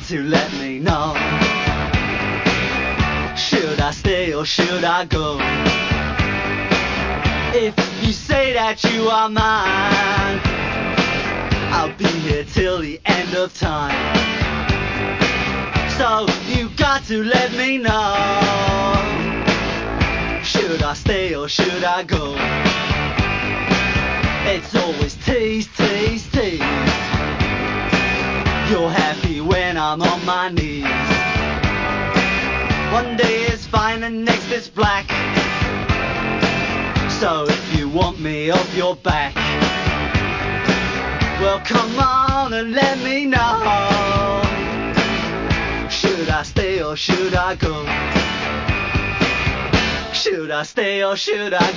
to let me know. Should I stay or should I go? If you say that you are mine, I'll be here till the end of time. So you got to let me know. Should I stay or should I go? It's always tease, tease, tease. You're happy when I'm on my knees. One day is fine and next is black. So if you want me off your back, well come on and let me know. Should I stay or should I go? Should I stay or should I go?